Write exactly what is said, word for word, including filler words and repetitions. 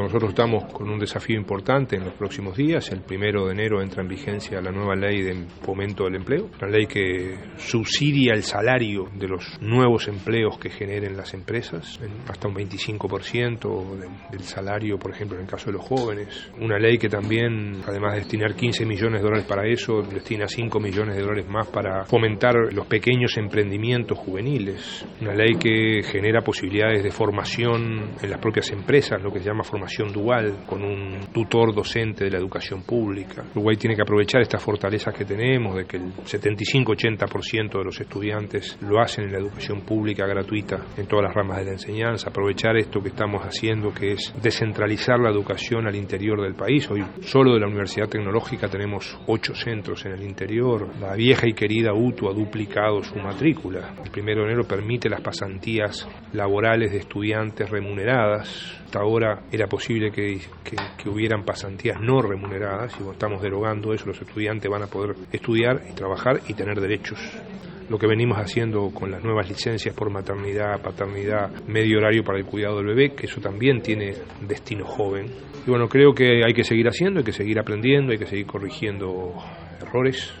Nosotros estamos con un desafío importante en los próximos días. El primero de enero entra en vigencia la nueva ley de fomento del empleo, una ley que subsidia el salario de los nuevos empleos que generen las empresas, hasta un veinticinco por ciento del salario, por ejemplo, en el caso de los jóvenes. Una ley que también, además de destinar quince millones de dólares para eso, destina cinco millones de dólares más para fomentar los pequeños emprendimientos juveniles. Una ley que genera posibilidades de formación en las propias empresas, lo que se llama formación dual, con un tutor docente de la educación pública. Uruguay tiene que aprovechar estas fortalezas que tenemos, de que el setenta y cinco a ochenta por ciento de los estudiantes lo hacen en la educación pública gratuita en todas las ramas de la enseñanza, aprovechar esto que estamos haciendo, que es descentralizar la educación al interior del país. Hoy solo de la Universidad Tecnológica tenemos ocho centros en el interior. La vieja y querida U T U ha duplicado su matrícula. El primero de enero permite las pasantías laborales de estudiantes remuneradas. Hasta ahora era posible que, que, que hubieran pasantías no remuneradas, y estamos derogando eso. Los estudiantes van a poder estudiar y trabajar y tener derechos. Lo que venimos haciendo con las nuevas licencias por maternidad, paternidad, medio horario para el cuidado del bebé, que eso también tiene destino joven. Y bueno, creo que hay que seguir haciendo, hay que seguir aprendiendo, hay que seguir corrigiendo errores.